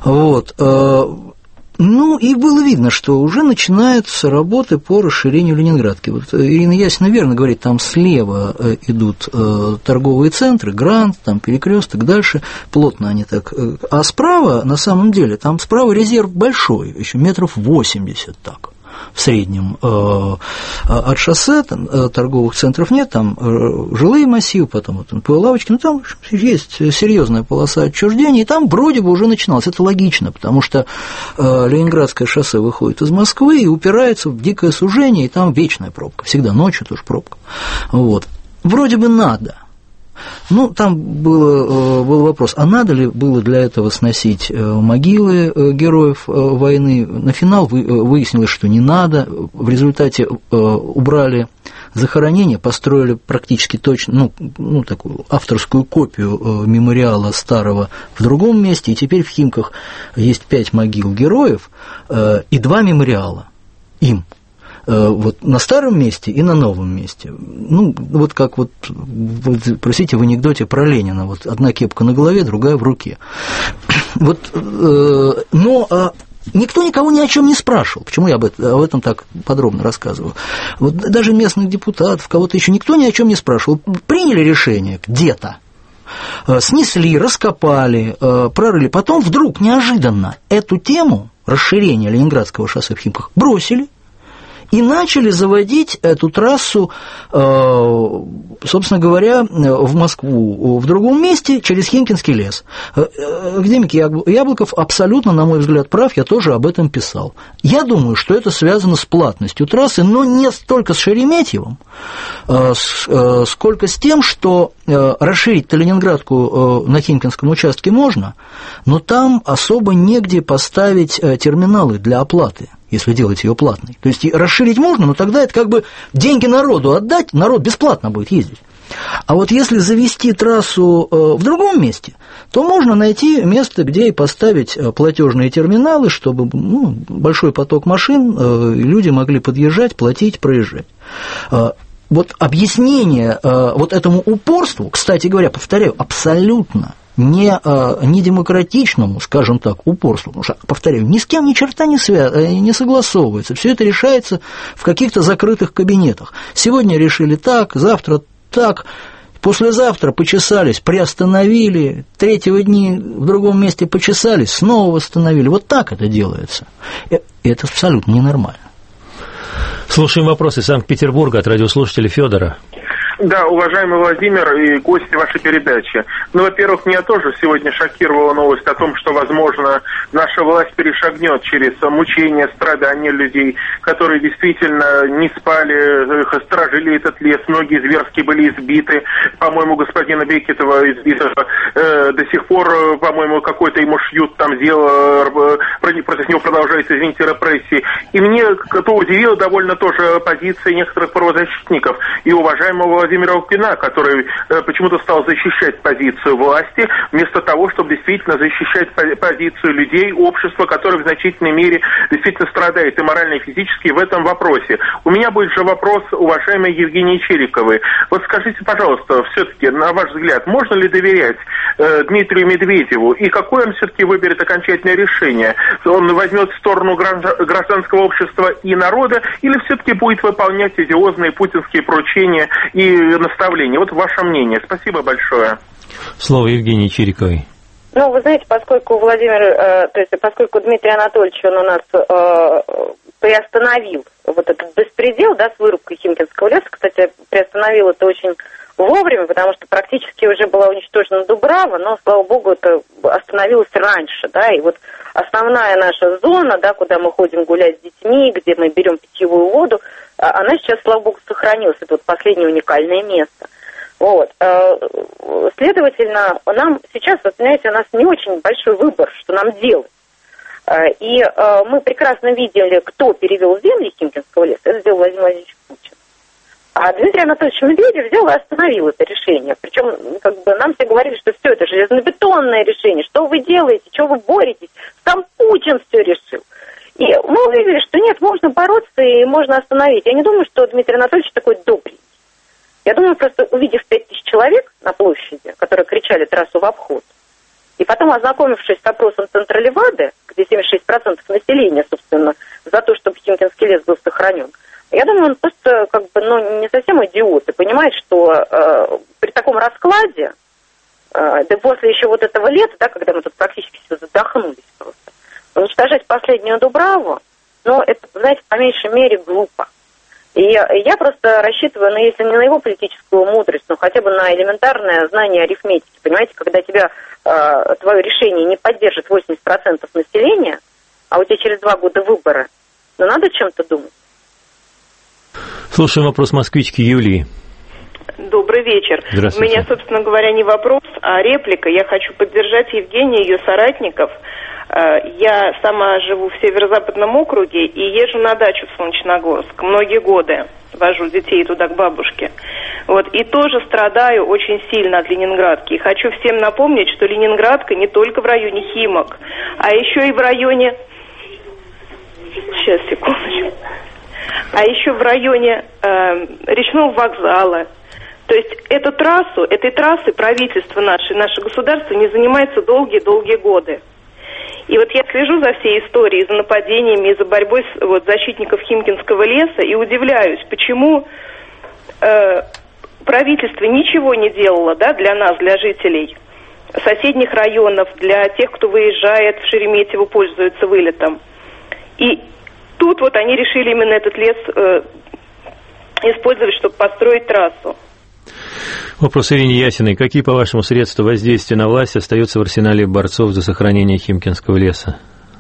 И было видно, что уже начинаются работы по расширению Ленинградки. Ирина Ясина верно говорит, там слева идут торговые центры, Гранд, там Перекресток, дальше плотно они так. А справа, на самом деле, там справа резерв большой, еще метров 80 так. В среднем от шоссе, там торговых центров нет, там жилые массивы, потом НПЛ Лавочкина, там есть серьезная полоса отчуждения, и там вроде бы уже начиналось. Это логично, потому что Ленинградское шоссе выходит из Москвы и упирается в дикое сужение, и там вечная пробка, всегда ночью тоже пробка. Вроде бы надо. Там был вопрос, а надо ли было для этого сносить могилы героев войны? На финал выяснилось, что не надо. В результате убрали захоронение, построили практически точно, такую авторскую копию мемориала старого в другом месте, и теперь в Химках есть 5 могил героев и 2 мемориала им. На старом месте и на новом месте. Простите, в анекдоте про Ленина. Одна кепка на голове, другая в руке. Но никто никого ни о чем не спрашивал. Почему я об этом так подробно рассказываю? Даже местных депутатов, кого-то еще никто ни о чем не спрашивал. Приняли решение где-то, снесли, раскопали, прорыли. Потом вдруг неожиданно эту тему расширения Ленинградского шоссе в Химках бросили. И начали заводить эту трассу, собственно говоря, в Москву в другом месте через Химкинский лес. Академик Яблоков абсолютно, на мой взгляд, прав, я тоже об этом писал. Я думаю, что это связано с платностью трассы, но не столько с Шереметьевым, сколько с тем, что расширить-то Ленинградку на Химкинском участке можно, но там особо негде поставить терминалы для оплаты, если делать ее платной. То есть расширить можно, но тогда это как бы деньги народу отдать, народ бесплатно будет ездить. А если завести трассу в другом месте, то можно найти место, где и поставить платежные терминалы, чтобы большой поток машин, люди могли подъезжать, платить, проезжать. Объяснение этому упорству, кстати говоря, повторяю, абсолютно не демократичному, скажем так, упорству, потому что, повторяю, ни с кем ни черта не согласовывается, все это решается в каких-то закрытых кабинетах. Сегодня решили так, завтра так, послезавтра почесались, приостановили, третьего дня в другом месте почесались, снова восстановили. Вот так это делается. Это абсолютно ненормально. Слушаем вопросы из Санкт-Петербурга от радиослушателя Федора. Да, уважаемый Владимир и гости вашей передачи. Ну, во-первых, меня тоже сегодня шокировала новость о том, что, возможно, наша власть перешагнет через мучения, страдания людей, которые действительно не спали, сторожили этот лес, многие зверски были избиты. По-моему, господина Бекетова избитого до сих пор, по-моему, какой-то ему шьют там дело, против него продолжаются, извините, репрессии. И мне это удивило довольно тоже позиция некоторых правозащитников и уважаемого Владимира Лукина, который почему-то стал защищать позицию власти, вместо того, чтобы действительно защищать позицию людей, общества, которое в значительной мере действительно страдает и морально, и физически в этом вопросе. У меня будет же вопрос уважаемой Евгении Чириковой. Вот скажите, пожалуйста, все-таки, на ваш взгляд, можно ли доверять Дмитрию Медведеву, и какое он все-таки выберет окончательное решение? Он возьмет сторону гражданского общества и народа, или все-таки будет выполнять идиозные путинские поручения и наставления? Вот ваше мнение. Спасибо большое. Слово Евгении Чириковой. Ну, вы знаете, поскольку поскольку Дмитрий Анатольевич, он у нас приостановил вот этот беспредел, да, с вырубкой Химкинского леса, кстати, приостановил это очень вовремя, потому что практически уже была уничтожена Дубрава, но, слава богу, это остановилось раньше, да, и вот основная наша зона, да, куда мы ходим гулять с детьми, где мы берем питьевую воду, она сейчас, слава богу, сохранилась, это вот последнее уникальное место. Вот. Следовательно, нам сейчас, вот, знаете, у нас не очень большой выбор, что нам делать. И мы прекрасно видели, кто перевел земли Химкинского леса, это сделал Владимир Владимирович Путин. А Дмитрий Анатольевич Медведев взял и остановил это решение. Причем нам все говорили, что все это железнобетонное решение, что вы делаете, что вы боретесь, сам Путин все решил. И мы увидели, что нет, можно бороться и можно остановить. Я не думаю, что Дмитрий Анатольевич такой добрый. Я думаю, просто увидев 5000 человек на площади, которые кричали трассу в обход, и потом ознакомившись с опросом Центра Левады, где 76% населения, собственно, за то, чтобы Химкинский лес был сохранен, я думаю, он просто не совсем идиот и понимает, что при таком раскладе, да после еще вот этого лета, да, когда мы тут практически все задохнулись просто, уничтожать последнюю Дубраву, это, знаете, по меньшей мере глупо. И я просто рассчитываю, если не на его политическую мудрость, но хотя бы на элементарное знание арифметики. Понимаете, когда тебя твое решение не поддержит 80% населения, а у тебя через 2 года выборы, надо чем-то думать. Слушаем вопрос москвички Юлии. Добрый вечер. У меня, собственно говоря, не вопрос, а реплика. Я хочу поддержать Евгения и ее соратников. Я сама живу в Северо-Западном округе и езжу на дачу в Солнечногорск. Многие годы вожу детей туда к бабушке. Вот. И тоже страдаю очень сильно от Ленинградки. И хочу всем напомнить, что Ленинградка не только в районе Химок, а еще и в районе... Сейчас, секундочку. А еще в районе речного вокзала. То есть этой трассой правительство наше государство не занимается долгие-долгие годы. И вот я слежу за всей историей, за нападениями и за борьбой защитников Химкинского леса и удивляюсь, почему правительство ничего не делало, да, для нас, для жителей соседних районов, для тех, кто выезжает в Шереметьево, пользуется вылетом. И тут вот они решили именно этот лес использовать, чтобы построить трассу. Вопрос Ирине Ясиной. Какие, по-вашему, средства воздействия на власть остаются в арсенале борцов за сохранение Химкинского леса?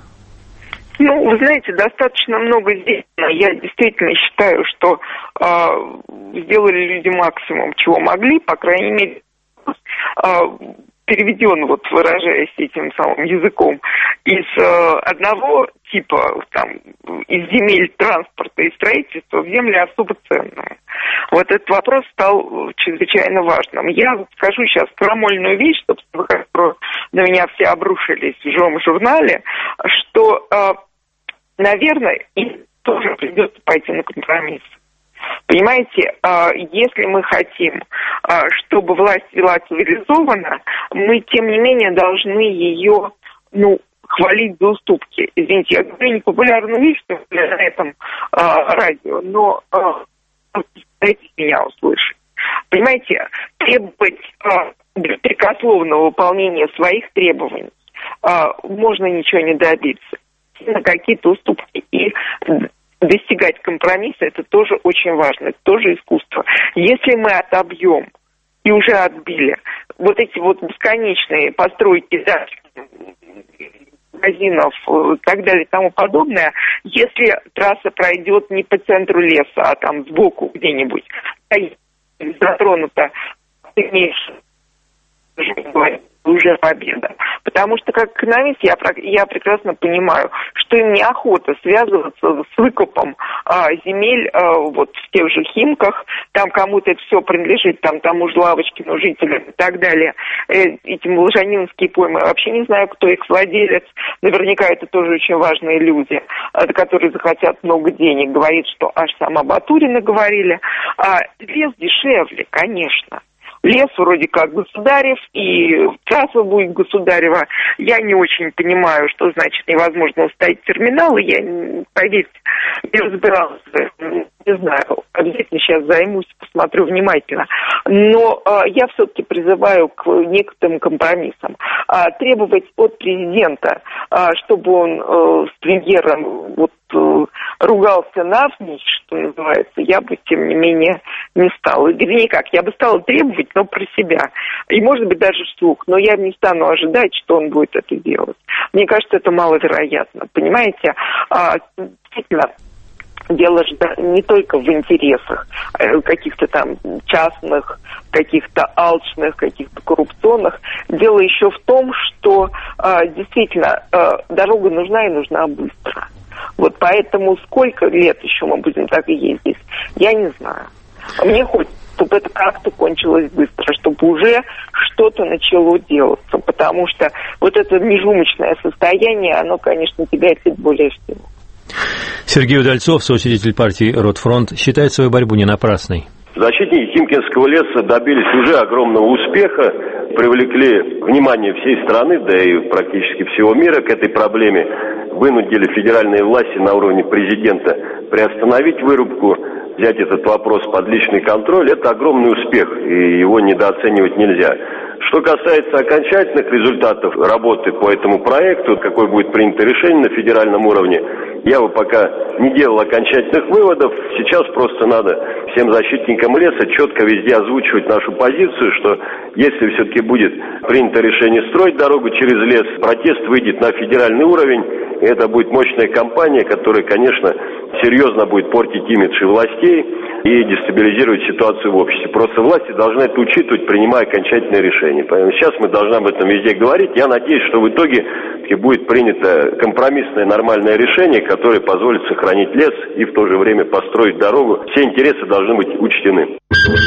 Вы знаете, достаточно много здесь. Я действительно считаю, что сделали люди максимум, чего могли, по крайней мере, переведен, выражаясь этим самым языком, из одного типа, из земель транспорта и строительства в земли особо ценные. Вот этот вопрос стал чрезвычайно важным. Я скажу сейчас крамольную вещь, чтобы на меня все обрушились в живом журнале, что, наверное, им тоже придется пойти на компромисс. Понимаете, если мы хотим, чтобы власть вела цивилизованно, мы, тем не менее, должны ее, хвалить за уступки. Извините, я говорю непопулярную вещь на этом радио, но дайте меня услышать. Понимаете, требовать беспрекословного выполнения своих требований можно ничего не добиться. На какие-то уступки и достигать компромисса, это тоже очень важно, это тоже искусство. Если мы отобьем и уже отбили вот эти вот бесконечные постройки магазинов и так далее и тому подобное, если трасса пройдет не по центру леса, а там сбоку где-нибудь, затронута, уже победа. Потому что как экономист я прекрасно понимаю, что им неохота связываться с выкупом земель вот в тех же Химках, там кому-то это все принадлежит, там тому же Лавочкину, жителям и так далее. Эти Волжанинские поймы, я вообще не знаю, кто их владелец. Наверняка это тоже очень важные люди, которые захотят много денег. Говорит, что аж сама Батурина говорили. Лес дешевле, конечно. Лес вроде как государев, и трасса будет государева. Я не очень понимаю, что значит невозможно установить терминалы. Я, поверьте, не разбиралась в этом. Не знаю, обязательно сейчас займусь, посмотрю внимательно. Но я все-таки призываю к некоторым компромиссам. Требовать от президента, чтобы он с премьером ругался навзничь, что называется, я бы, тем не менее, не стала. Вернее, как, я бы стала требовать, но про себя. И, может быть, даже вслух. Но я не стану ожидать, что он будет это делать. Мне кажется, это маловероятно. Понимаете? Действительно, дело же не только в интересах каких-то там частных, каких-то алчных, каких-то коррупционных. Дело еще в том, что действительно дорога нужна и нужна быстро. Вот поэтому сколько лет еще мы будем так и ездить, я не знаю. Мне хочется, чтобы это как-то кончилось быстро, чтобы уже что-то начало делаться, потому что вот это межумочное состояние, оно, конечно, тяготит более всего. Сергей Удальцов, соучредитель партии «Ротфронт», считает свою борьбу не напрасной. Защитники Химкинского леса добились уже огромного успеха, привлекли внимание всей страны, да и практически всего мира к этой проблеме, вынудили федеральные власти на уровне президента приостановить вырубку, взять этот вопрос под личный контроль. Это огромный успех, и его недооценивать нельзя. Что касается окончательных результатов работы по этому проекту, какое будет принято решение на федеральном уровне, я бы пока не делал окончательных выводов. Сейчас просто надо всем защитникам леса четко везде озвучивать нашу позицию, что если все-таки будет принято решение строить дорогу через лес, протест выйдет на федеральный уровень, и это будет мощная кампания, которая, конечно, серьезно будет портить имидж и властей и дестабилизировать ситуацию в обществе. Просто власти должны это учитывать, принимая окончательные решения. Поэтому сейчас мы должны об этом везде говорить. Я надеюсь, что в итоге будет принято компромиссное нормальное решение, которое позволит сохранить лес и в то же время построить дорогу. Все интересы должны быть учтены.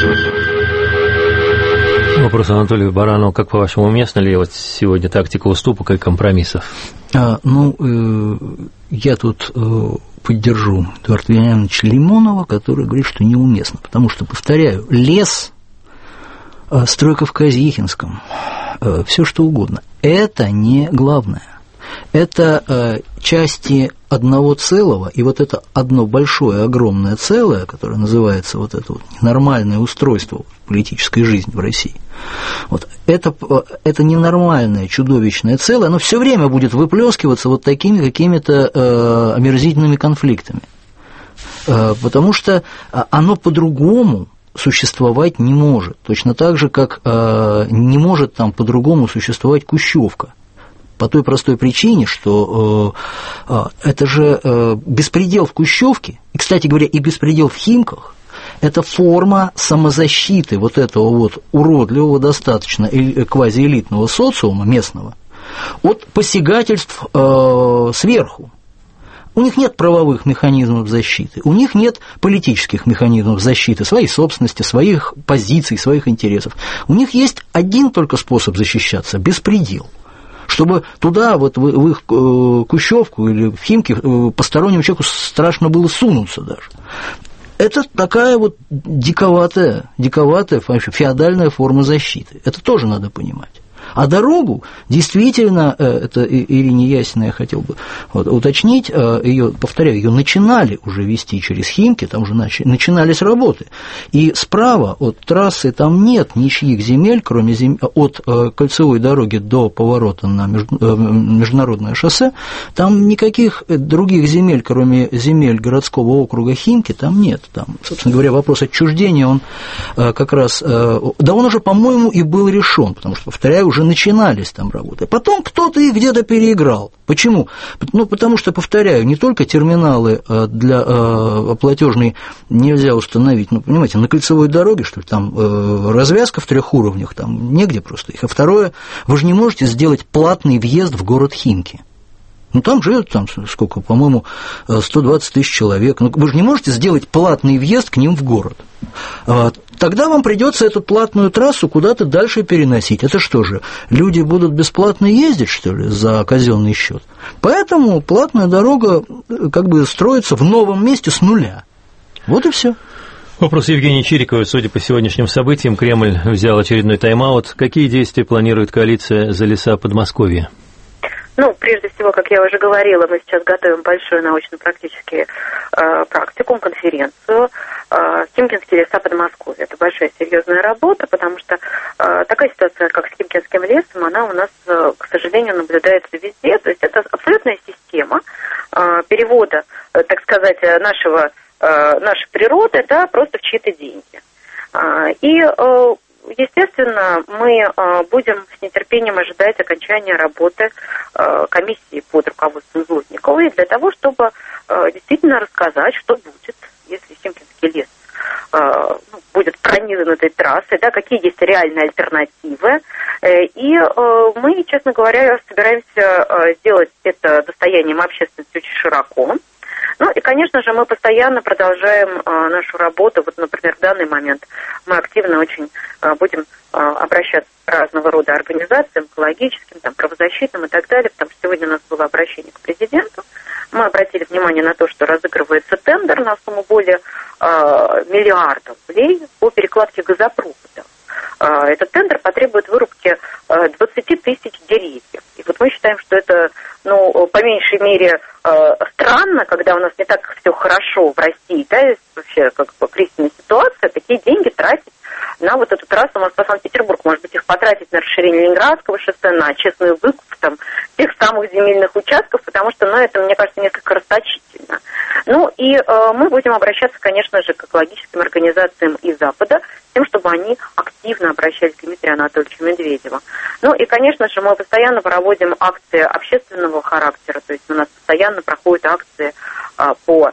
Вопрос Анатолию Баранову. Как, по-вашему, уместна ли вот сегодня тактика уступок и компромиссов? Я тут поддержу Эдуарда Вениаминовича Лимонова, который говорит, что неуместно. Потому что, повторяю, лес, стройка в Казихинском, все что угодно, это не главное. Это части одного целого, и вот это одно большое, огромное целое, которое называется вот это вот ненормальное устройство политической жизни в России, вот, это ненормальное, чудовищное целое, оно все время будет выплескиваться вот такими какими-то омерзительными конфликтами, потому что оно по-другому существовать не может, точно так же, как не может там по-другому существовать Кущевка. По той простой причине, что это же беспредел в Кущевке, и, кстати говоря, и беспредел в Химках, это форма самозащиты вот этого вот уродливого достаточно квазиэлитного социума местного от посягательств сверху. У них нет правовых механизмов защиты, у них нет политических механизмов защиты своей собственности, своих позиций, своих интересов. У них есть один только способ защищаться – беспредел. Чтобы туда, вот в их Кущевку или в Химки, постороннему человеку страшно было сунуться даже. Это такая вот диковатая феодальная форма защиты. Это тоже надо понимать. А дорогу, действительно, это Ирине Ясиной я хотел бы уточнить, ее, повторяю, ее начинали уже вести через Химки, там уже начинались работы. И справа от трассы там нет ничьих земель, кроме от кольцевой дороги до поворота на международное шоссе, там никаких других земель, кроме земель городского округа Химки, там нет. Там, собственно говоря, вопрос отчуждения, он как раз, да он уже, по-моему, и был решен, потому что, повторяю, уже начинались там работы. Потом кто-то их где-то переиграл. Почему? Ну, потому что, повторяю, не только терминалы для платежной нельзя установить, ну, понимаете, на кольцевой дороге, что ли, там развязка в 3 уровнях, там негде просто их. А второе, вы же не можете сделать платный въезд в город Химки. Ну, там живет, там, сколько, по-моему, 120 тысяч человек. Ну, вы же не можете сделать платный въезд к ним в город. Тогда вам придется эту платную трассу куда-то дальше переносить. Это что же, люди будут бесплатно ездить, что ли, за казенный счет? Поэтому платная дорога как бы строится в новом месте с нуля. Вот и все. Вопрос Евгении Чириковой. Судя по сегодняшним событиям, Кремль взял очередной тайм-аут. Какие действия планирует коалиция «За леса Подмосковья»? Ну, прежде всего, как я уже говорила, мы сейчас готовим большую научно-практическую практикум, конференцию «Химкинские леса Подмосковья». Это большая серьезная работа, потому что такая ситуация, как с Химкинским лесом, она у нас, к сожалению, наблюдается везде. То есть это абсолютная система перевода, так сказать, нашей природы, да, просто в чьи-то деньги. И естественно, мы будем с нетерпением ожидать окончания работы комиссии под руководством Злотниковой для того, чтобы действительно рассказать, что будет, если Химкинский лес будет пронизан этой трассой, да, какие есть реальные альтернативы. И мы, честно говоря, собираемся сделать это достоянием общественности очень широко. Ну и, конечно же, мы постоянно продолжаем нашу работу. Вот, например, в данный момент мы активно очень будем обращаться к разного рода организациям, экологическим, там, правозащитным и так далее, потому что сегодня у нас было обращение к президенту. Мы обратили внимание на то, что разыгрывается тендер на сумму более миллиарда рублей по перекладке газопровода. Этот тендер потребует вырубки 20 тысяч деревьев. И вот мы считаем, что это, ну, по меньшей мере, странно, когда у нас не так все хорошо в России, да, есть вообще как бы кризисная ситуация, такие деньги тратить на вот эту трассу Москва-Санкт-Петербург. Может быть, их потратить на расширение Ленинградского шоссе, на честную выкуп там тех самых земельных участков, потому что, ну, это, мне кажется, несколько расточительно. Ну, и мы будем обращаться, конечно же, к экологическим организациям из Запада, с тем, чтобы они активно обращались к Дмитрию Анатольевичу Медведеву. Ну, и, конечно же, мы постоянно проводим акции общественного характера, то есть у нас постоянно проходят акции по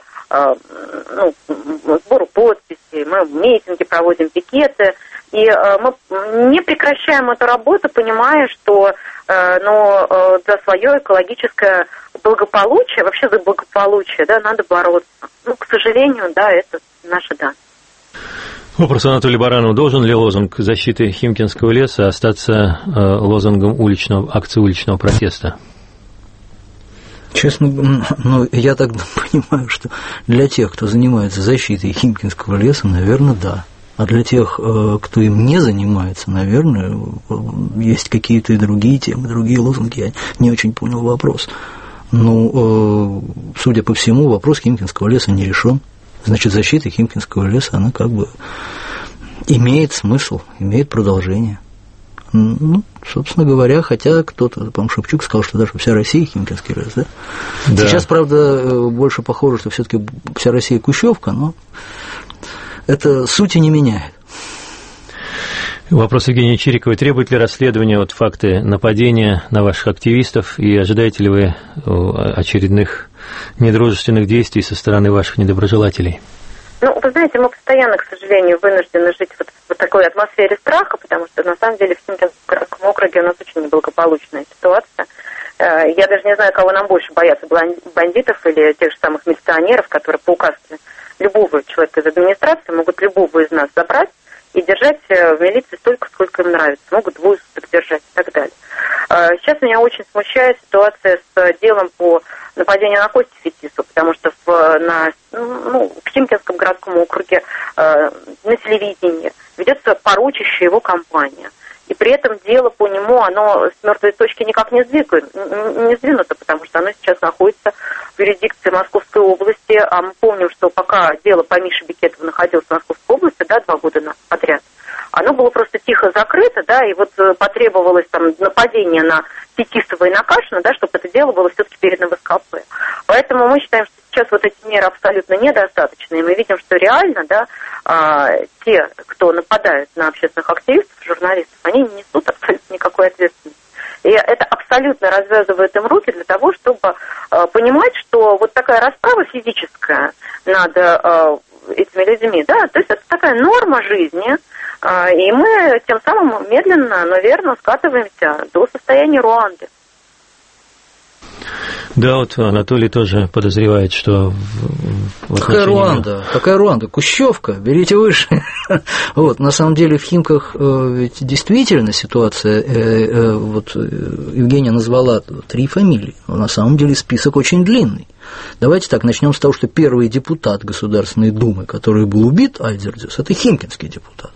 сбору подписей, мы митинги проводим, пикеты, и мы не прекращаем эту работу, понимая, что за свое экологическое благополучие, вообще за благополучие, да, надо бороться. Ну, к сожалению, да, это наша данность. Вопрос Анатолию Баранову. Должен ли лозунг защиты Химкинского леса остаться лозунгом акции уличного протеста? Честно, я так понимаю, что для тех, кто занимается защитой Химкинского леса, наверное, да. А для тех, кто им не занимается, наверное, есть какие-то и другие темы, другие лозунги. Я не очень понял вопрос. Ну, судя по всему, вопрос Химкинского леса не решен. Значит, защита Химкинского леса, она как бы имеет смысл, имеет продолжение. Ну, собственно говоря, хотя кто-то, по-моему, Шевчук сказал, что даже вся Россия Химкинский лес, да? Да. Сейчас, правда, больше похоже, что все-таки вся Россия Кущевка, но это сути не меняет. Вопрос Евгении Чириковой. Требует ли расследования факты нападения на ваших активистов, и ожидаете ли вы очередных недружественных действий со стороны ваших недоброжелателей? Ну, вы знаете, мы постоянно, к сожалению, вынуждены жить в такой атмосфере страха, потому что, на самом деле, в Химкинском округе у нас очень неблагополучная ситуация. Я даже не знаю, кого нам больше бояться, бандитов или тех же самых милиционеров, которые по указке любого человека из администрации могут любого из нас забрать и держать в милиции столько, сколько им нравится. Могут 2 суток держать и так далее. Сейчас меня очень смущает ситуация с делом по нападению на Костю Фетисова, потому что в в Химкинском городском округе на телевидении ведется порочащая его кампания. И при этом дело по нему, оно с мертвой точки никак не сдвинуто, потому что оно сейчас находится в юрисдикции Московской области. А мы помним, что пока дело по Мише Бекетову находилось в Московской области, 2 года подряд, оно было просто тихо закрыто, и вот потребовалось нападение на Фетисова и на Кашина, чтобы это дело было все-таки передано в СКП. Поэтому мы считаем, что сейчас вот эти меры абсолютно недостаточны, и мы видим, что реально, те, кто нападают на общественных активистов, журналистов, они не несут абсолютно никакой ответственности. И это абсолютно развязывает им руки для того, чтобы понимать, что вот такая расправа физическая над этими людьми, то есть это такая норма жизни, и мы тем самым медленно, но верно скатываемся до состояния Руанды. Да, вот Анатолий тоже подозревает, что... Какая Руанда? Кущевка, берите выше. На самом деле в Химках ведь действительно ситуация, Евгения назвала 3 фамилии, но на самом деле список очень длинный. Давайте так, начнем с того, что первый депутат Государственной Думы, который был убит, Альдердюс, это химкинский депутат.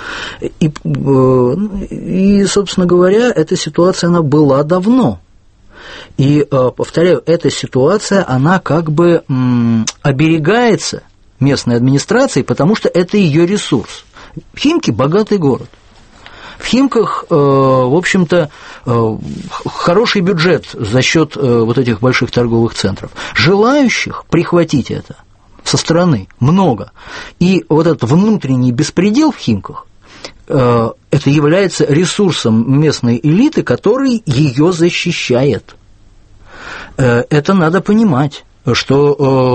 И, собственно говоря, эта ситуация, она была давно. И, повторяю, эта ситуация, она как бы оберегается местной администрацией, потому что это ее ресурс. Химки – богатый город. В Химках, в общем-то, хороший бюджет за счет вот этих больших торговых центров. Желающих прихватить это со стороны много. И вот этот внутренний беспредел в Химках, это является ресурсом местной элиты, который ее защищает. Это надо понимать, что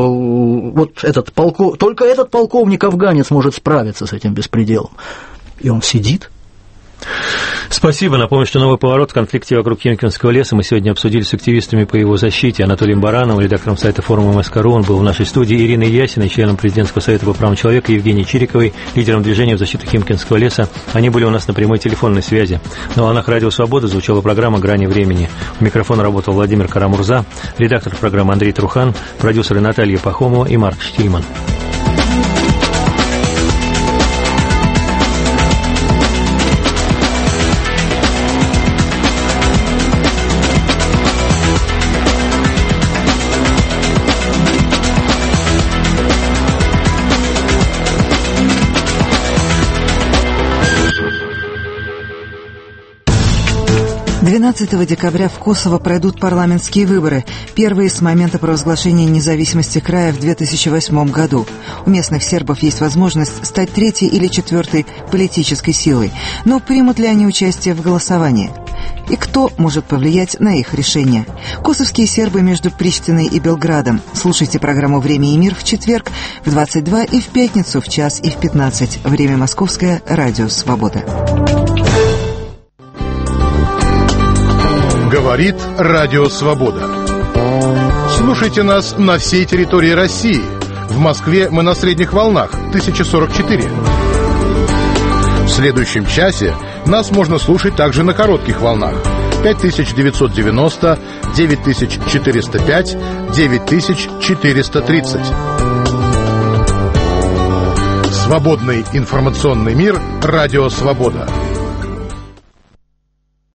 только этот полковник-афганец может справиться с этим беспределом. И он сидит. Спасибо. Напомню, что новый поворот в конфликте вокруг Химкинского леса мы сегодня обсудили с активистами по его защите. Анатолием Барановым, редактором сайта форума МСК.ру. Он был в нашей студии. Ириной Ясиной, членом президентского совета по правам человека. Евгенией Чириковой, лидером движения в защиту Химкинского леса. Они были у нас на прямой телефонной связи. На волнах Радио Свобода звучала программа «Грани времени». У микрофона работал Владимир Карамурза, редактор программы Андрей Трухан, продюсеры Наталья Пахомова и Марк Штильман. «12 декабря в Косово пройдут парламентские выборы, первые с момента провозглашения независимости края в 2008 году. У местных сербов есть возможность стать 3-й или 4-й политической силой, но примут ли они участие в голосовании? И кто может повлиять на их решение? Косовские сербы между Приштиной и Белградом. Слушайте программу «Время и мир» в четверг в 22 и в пятницу в 1 и в 15. Время московское. Радио «Свобода». Говорит Радио Свобода. Слушайте нас на всей территории России. В Москве мы на средних волнах 1044. В следующем часе нас можно слушать также на коротких волнах 5990, 9405, 9430. Свободный информационный мир. Радио Свобода.